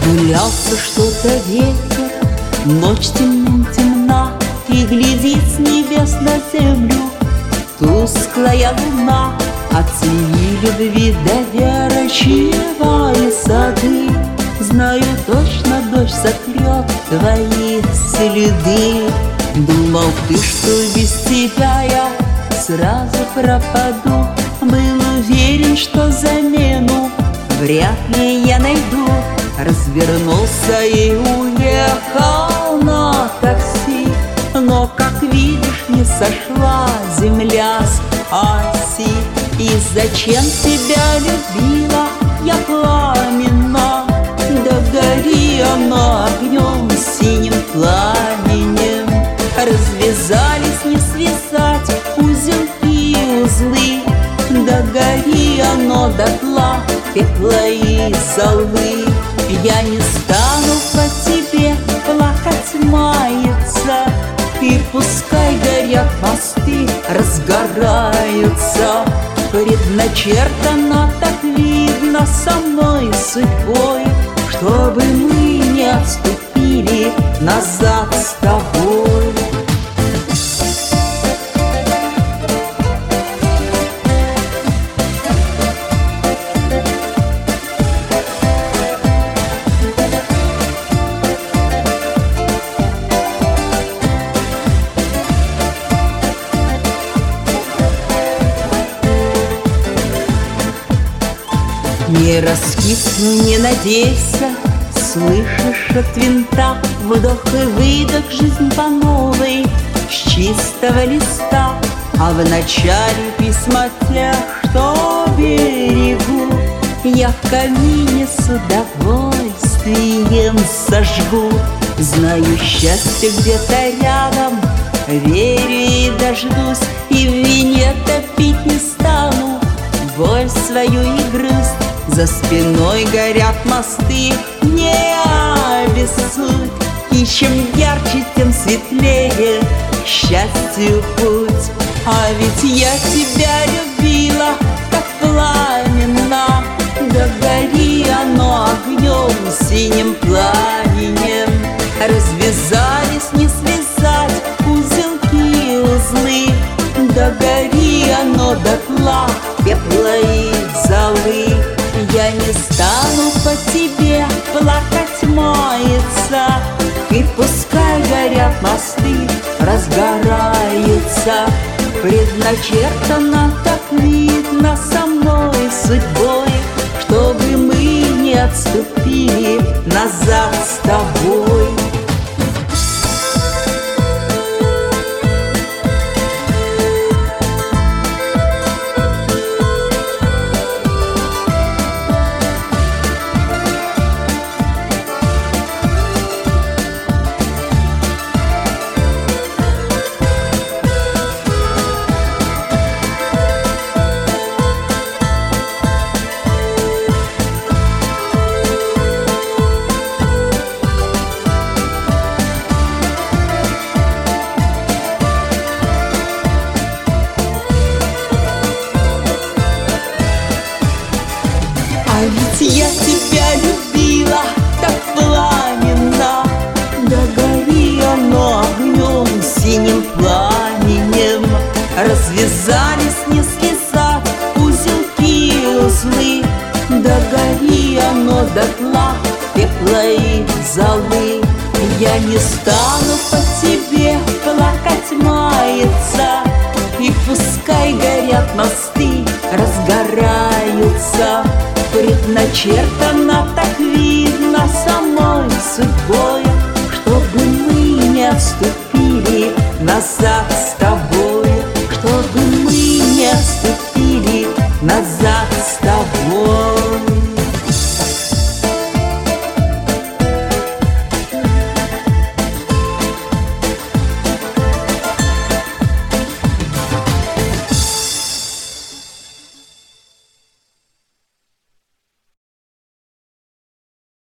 Гулялся что-то ветер, ночь темным темна, и глядит с небес на землю тусклая луна. Оцени любви доверчивые сады, знаю точно, дождь сотрет твои следы. Думал ты, что без тебя я сразу пропаду, был уверен, что замену вряд ли я найду. Развернулся и уехал на такси, но, как видишь, не сошла земля с оси. И зачем тебя любила я пламенно? Да гори оно огнем синим пламенем. Развязались не связать узелки и узлы, да гори оно дотла пепла и золы. Я не стану по тебе плакать, маяться, и пускай горят мосты, разгораются. Предначертано, так видно, самой судьбой, чтобы мы не отступили назад с тобой. Не раскисну, не надейся, слышишь от винта вдох и выдох, жизнь по новой с чистого листа. А в начале письма тех, что берегу, я в камине с удовольствием сожгу. Знаю, счастье где-то рядом, верю и дождусь, и в вине топить не стану боль свою и грусть. За спиной горят мосты, не обессудь, и чем ярче, тем светлее к счастью путь. А ведь я тебя любила так пламенно, да гори оно огнем синим пламенем. Развязались не связать узелки и узлы, да гори оно дотла пепла и золы. Я не стану по тебе плакать, маяться, и пускай горят мосты, разгораются. Предначертано, так видно, самой судьбой, чтобы мы не отступили назад с тобой. А ведь я тебя любила так пламенно, да гори оно огнем синим пламенем. Развязались не связать узелки и узлы, да гори оно дотла пепла и золы. Я не стану по тебе плакать, маяться, и пускай горят мосты, разгораются. Предначертано, так видно, самой судьбой, чтобы мы не отступили назад